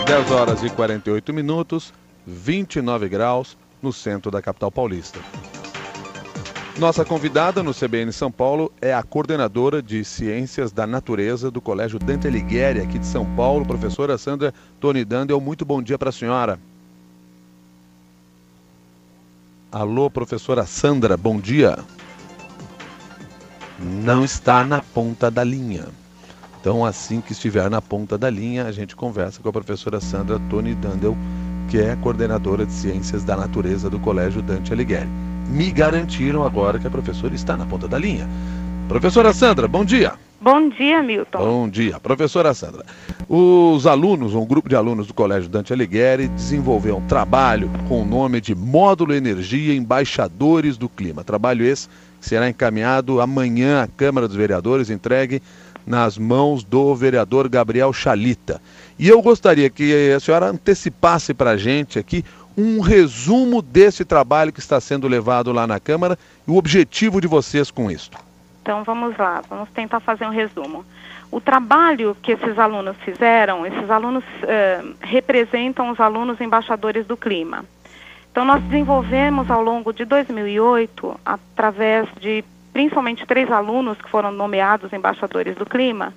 10 horas e 48 minutos, 29 graus no centro da capital paulista. Nossa convidada no CBN São Paulo é a coordenadora de Ciências da Natureza do Colégio Dante Alighieri, aqui de São Paulo, professora Sandra Toni Dandel. Muito bom dia para a senhora. Alô, professora Sandra, bom dia. Não está na ponta da linha. Então, assim que estiver na ponta da linha, a gente conversa com a professora Sandra Toni Dandel, que é coordenadora de Ciências da Natureza do Colégio Dante Alighieri. Me garantiram agora que a professora está na ponta da linha. Professora Sandra, bom dia. Bom dia, Milton. Bom dia. Professora Sandra, os alunos, um grupo de alunos do Colégio Dante Alighieri desenvolveu um trabalho com o nome de Módulo Energia Embaixadores do Clima. Trabalho esse que será encaminhado amanhã à Câmara dos Vereadores, entregue nas mãos do vereador Gabriel Chalita. E eu gostaria que a senhora antecipasse para a gente aqui um resumo desse trabalho que está sendo levado lá na Câmara e o objetivo de vocês com isso. Então vamos lá, vamos tentar fazer um resumo. O trabalho que esses alunos fizeram, representam os alunos embaixadores do clima. Então nós desenvolvemos ao longo de 2008, através de principalmente 3 alunos que foram nomeados embaixadores do clima,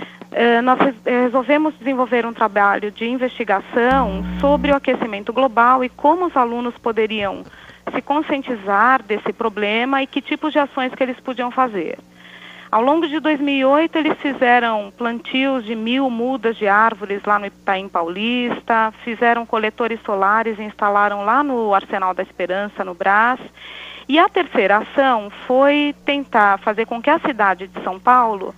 nós resolvemos desenvolver um trabalho de investigação sobre o aquecimento global e como os alunos poderiam se conscientizar desse problema e que tipos de ações que eles podiam fazer. Ao longo de 2008, eles fizeram plantios de 1.000 mudas de árvores lá no Itaim Paulista, fizeram coletores solares e instalaram lá no Arsenal da Esperança, no Brás. E a terceira ação foi tentar fazer com que a cidade de São Paulo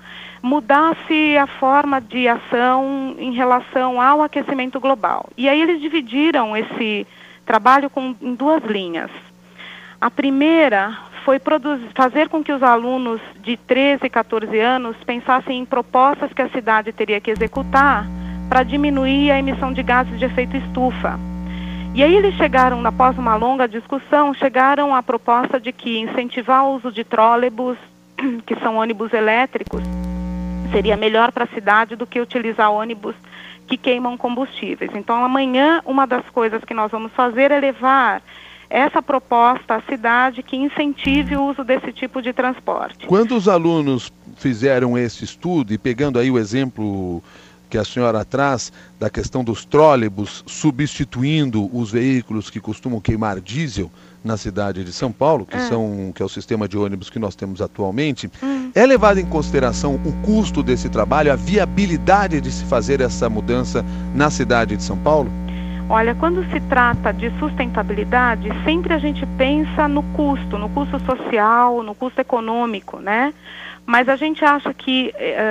mudasse a forma de ação em relação ao aquecimento global. E aí eles dividiram esse trabalho em 2 linhas. A primeira foi fazer com que os alunos de 13 e 14 anos pensassem em propostas que a cidade teria que executar para diminuir a emissão de gases de efeito estufa. E aí eles chegaram, após uma longa discussão, chegaram à proposta de que incentivar o uso de trólebus, que são ônibus elétricos, seria melhor para a cidade do que utilizar ônibus que queimam combustíveis. Então amanhã uma das coisas que nós vamos fazer é levar essa proposta à cidade que incentive o uso desse tipo de transporte. Quando os alunos fizeram esse estudo, e pegando aí o exemplo que a senhora traz da questão dos trólebus substituindo os veículos que costumam queimar diesel na cidade de São Paulo, que é o sistema de ônibus que nós temos atualmente, é levado em consideração o custo desse trabalho, a viabilidade de se fazer essa mudança na cidade de São Paulo? Olha, quando se trata de sustentabilidade, sempre a gente pensa no custo social, no custo econômico, né? Mas a gente acha que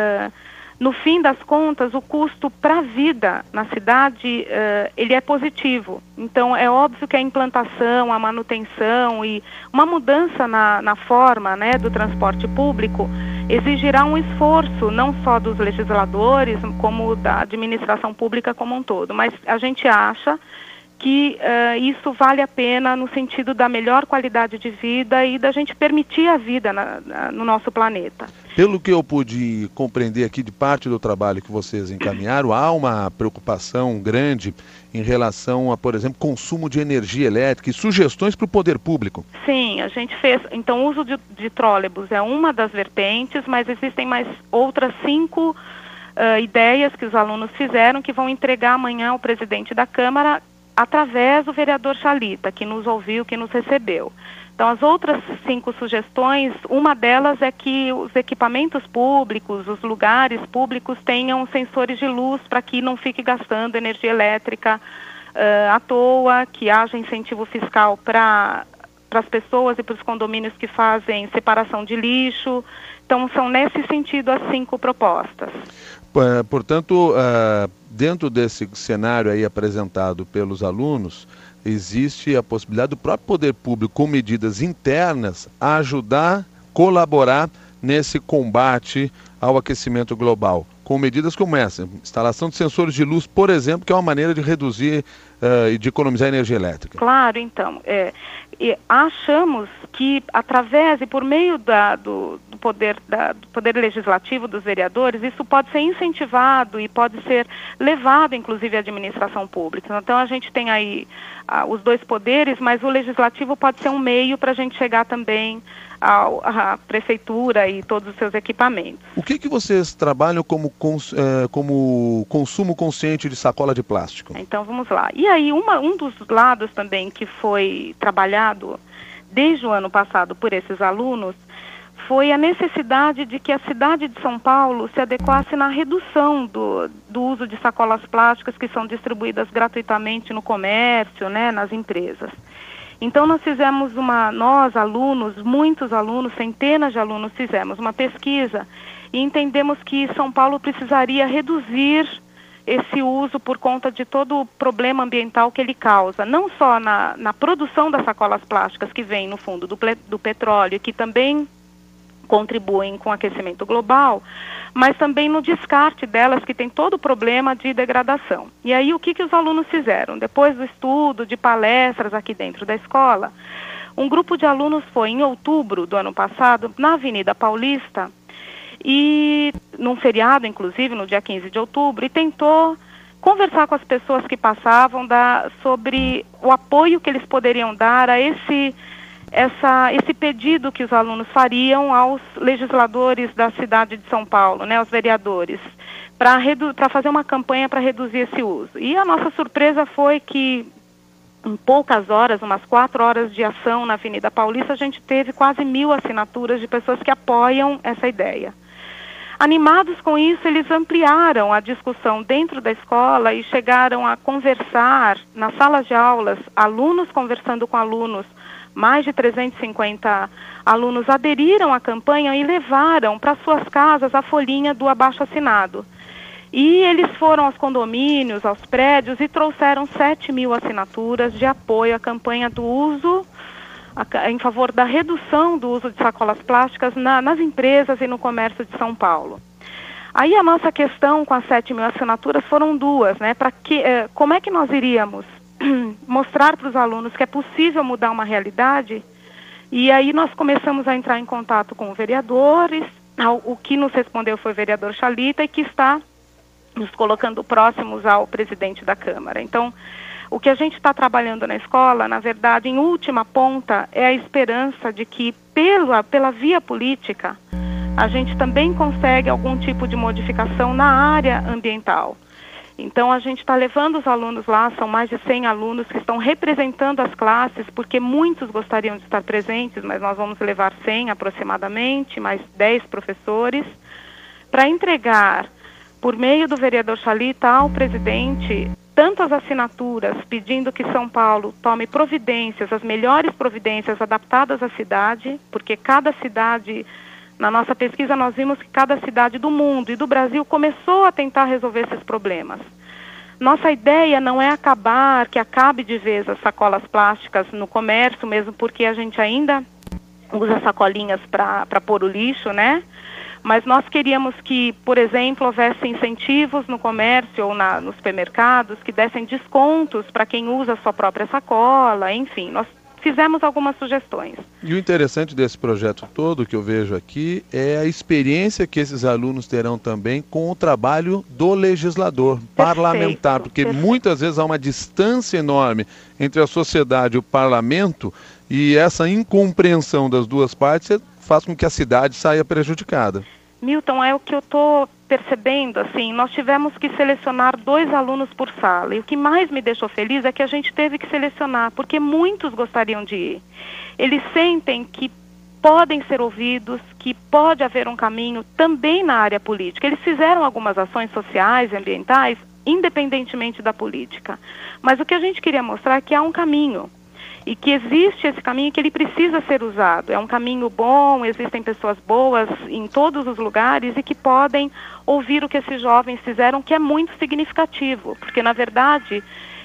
no fim das contas, o custo para a vida na cidade, ele é positivo. Então, é óbvio que a implantação, a manutenção e uma mudança na forma, né, do transporte público exigirá um esforço, não só dos legisladores, como da administração pública como um todo. Mas a gente acha que isso vale a pena no sentido da melhor qualidade de vida e da gente permitir a vida no nosso planeta. Pelo que eu pude compreender aqui de parte do trabalho que vocês encaminharam, há uma preocupação grande em relação a, por exemplo, consumo de energia elétrica e sugestões para o poder público. Sim, a gente fez. Então, o uso de trólebus é uma das vertentes, mas existem mais outras 5 ideias que os alunos fizeram que vão entregar amanhã ao presidente da Câmara através do vereador Chalita, que nos ouviu, que nos recebeu. Então, as outras 5 sugestões, uma delas é que os equipamentos públicos, os lugares públicos tenham sensores de luz para que não fique gastando energia elétrica à toa, que haja incentivo fiscal para as pessoas e para os condomínios que fazem separação de lixo. Então, são nesse sentido as 5 propostas. Portanto, dentro desse cenário aí apresentado pelos alunos, existe a possibilidade do próprio poder público, com medidas internas, a ajudar, colaborar nesse combate ao aquecimento global. com medidas como essa, instalação de sensores de luz, por exemplo, que é uma maneira de reduzir e de economizar energia elétrica. Claro, então, achamos que através e por meio do poder legislativo dos vereadores, isso pode ser incentivado e pode ser levado, inclusive, à administração pública. Então, a gente tem aí os dois poderes, mas o legislativo pode ser um meio para a gente chegar também à prefeitura e todos os seus equipamentos. O que vocês trabalham como consumo consciente de sacola de plástico? Então, vamos lá. E aí, um dos lados também que foi trabalhado desde o ano passado por esses alunos foi a necessidade de que a cidade de São Paulo se adequasse na redução do uso de sacolas plásticas que são distribuídas gratuitamente no comércio, né, nas empresas. Então, nós fizemos nós alunos, muitos alunos, centenas de alunos, fizemos uma pesquisa e entendemos que São Paulo precisaria reduzir esse uso por conta de todo o problema ambiental que ele causa, não só na produção das sacolas plásticas que vem no fundo do petróleo, que também contribuem com o aquecimento global, mas também no descarte delas, que tem todo o problema de degradação. E aí, o que os alunos fizeram? Depois do estudo, de palestras aqui dentro da escola, um grupo de alunos foi, em outubro do ano passado, na Avenida Paulista, e num feriado, inclusive, no dia 15 de outubro, e tentou conversar com as pessoas que passavam sobre o apoio que eles poderiam dar a esse pedido que os alunos fariam aos legisladores da cidade de São Paulo, né, aos vereadores, para fazer uma campanha para reduzir esse uso. E a nossa surpresa foi que, em poucas horas, umas 4 horas de ação na Avenida Paulista, a gente teve quase 1.000 assinaturas de pessoas que apoiam essa ideia. Animados com isso, eles ampliaram a discussão dentro da escola e chegaram a conversar nas salas de aulas, alunos conversando com alunos. Mais de 350 alunos aderiram à campanha e levaram para suas casas a folhinha do abaixo-assinado. E eles foram aos condomínios, aos prédios e trouxeram 7.000 assinaturas de apoio à campanha do uso, em favor da redução do uso de sacolas plásticas nas empresas e no comércio de São Paulo. Aí a nossa questão com as 7.000 assinaturas foram duas, né? Como é que nós iríamos mostrar para os alunos que é possível mudar uma realidade? E aí nós começamos a entrar em contato com vereadores. O que nos respondeu foi o vereador Chalita, e que está nos colocando próximos ao presidente da Câmara. Então, o que a gente está trabalhando na escola, na verdade, em última ponta, é a esperança de que, pela via política, a gente também consegue algum tipo de modificação na área ambiental. Então, a gente está levando os alunos lá, são mais de 100 alunos que estão representando as classes, porque muitos gostariam de estar presentes, mas nós vamos levar 100 aproximadamente, mais 10 professores, para entregar, por meio do vereador Chalita, ao presidente, tantas assinaturas pedindo que São Paulo tome providências, as melhores providências adaptadas à cidade, porque cada cidade, na nossa pesquisa nós vimos que cada cidade do mundo e do Brasil começou a tentar resolver esses problemas. Nossa ideia não é que acabe de vez as sacolas plásticas no comércio, mesmo porque a gente ainda usa sacolinhas para pôr o lixo, né? Mas nós queríamos que, por exemplo, houvesse incentivos no comércio ou nos supermercados que dessem descontos para quem usa a sua própria sacola, enfim, nós fizemos algumas sugestões. E o interessante desse projeto todo que eu vejo aqui é a experiência que esses alunos terão também com o trabalho do legislador, parlamentar, porque muitas vezes há uma distância enorme entre a sociedade e o parlamento, e essa incompreensão das duas partes faz com que a cidade saia prejudicada. Milton, é o que eu estou percebendo, assim, nós tivemos que selecionar 2 alunos por sala, e o que mais me deixou feliz é que a gente teve que selecionar, porque muitos gostariam de ir. Eles sentem que podem ser ouvidos, que pode haver um caminho também na área política. Eles fizeram algumas ações sociais e ambientais, independentemente da política, mas o que a gente queria mostrar é que há um caminho, e que existe esse caminho, que ele precisa ser usado. É um caminho bom, existem pessoas boas em todos os lugares e que podem ouvir o que esses jovens fizeram, que é muito significativo, porque na verdade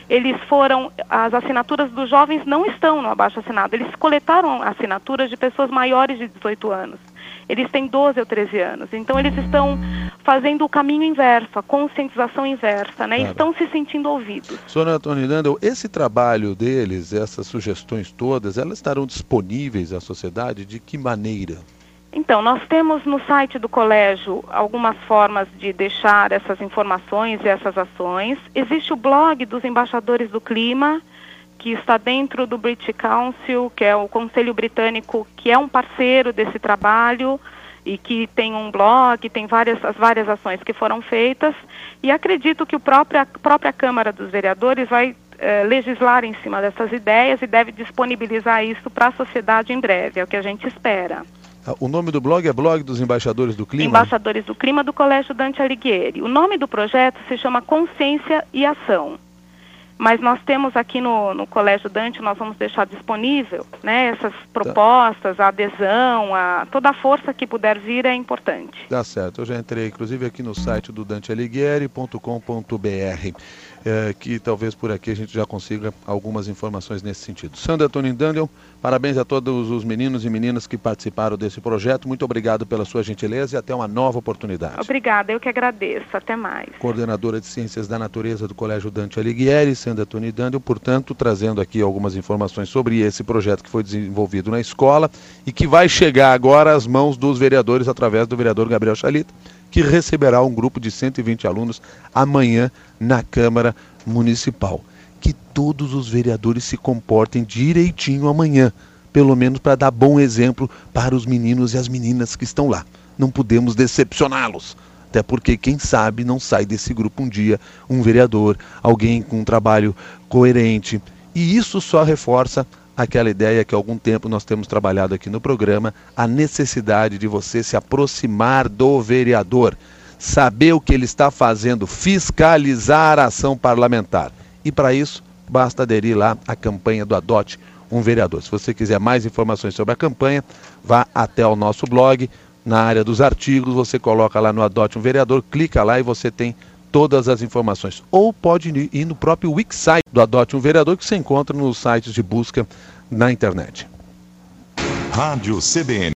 as assinaturas dos jovens não estão no abaixo-assinado, eles coletaram assinaturas de pessoas maiores de 18 anos. eles têm 12 ou 13 anos. Então, eles estão fazendo o caminho inverso, a conscientização inversa, né? E estão se sentindo ouvidos. Sra. Antônia Nandel, esse trabalho deles, essas sugestões todas, elas estarão disponíveis à sociedade de que maneira? Então, nós temos no site do colégio algumas formas de deixar essas informações e essas ações. Existe o blog dos embaixadores do clima, que está dentro do British Council, que é o Conselho Britânico, que é um parceiro desse trabalho e que tem um blog, tem as várias ações que foram feitas. E acredito que a própria Câmara dos Vereadores vai legislar em cima dessas ideias e deve disponibilizar isso para a sociedade em breve, é o que a gente espera. O nome do blog é Blog dos Embaixadores do Clima? Embaixadores do Clima do Colégio Dante Alighieri. O nome do projeto se chama Consciência e Ação. Mas nós temos aqui no Colégio Dante, nós vamos deixar disponível, né, essas propostas, a adesão, toda a força que puder vir é importante. Tá certo, eu já entrei inclusive aqui no site do dantealighieri.com.br, que talvez por aqui a gente já consiga algumas informações nesse sentido. Sandra Antônia Nandel, parabéns a todos os meninos e meninas que participaram desse projeto, muito obrigado pela sua gentileza e até uma nova oportunidade. Obrigada, eu que agradeço, até mais. Coordenadora de Ciências da Natureza do Colégio Dante Alighieri, Sandra Antônia Nandel, portanto, trazendo aqui algumas informações sobre esse projeto que foi desenvolvido na escola e que vai chegar agora às mãos dos vereadores através do vereador Gabriel Chalita, que receberá um grupo de 120 alunos amanhã na Câmara Municipal. Que todos os vereadores se comportem direitinho amanhã, pelo menos para dar bom exemplo para os meninos e as meninas que estão lá. Não podemos decepcioná-los, até porque, quem sabe, não sai desse grupo um dia um vereador, alguém com um trabalho coerente. E isso só reforça aquela ideia que há algum tempo nós temos trabalhado aqui no programa, a necessidade de você se aproximar do vereador, saber o que ele está fazendo, fiscalizar a ação parlamentar. E para isso, basta aderir lá à campanha do Adote um Vereador. Se você quiser mais informações sobre a campanha, vá até o nosso blog, na área dos artigos, você coloca lá no Adote um Vereador, clica lá e você tem todas as informações. Ou pode ir no próprio website do Adote um Vereador, que você encontra nos sites de busca na internet. Rádio CBN.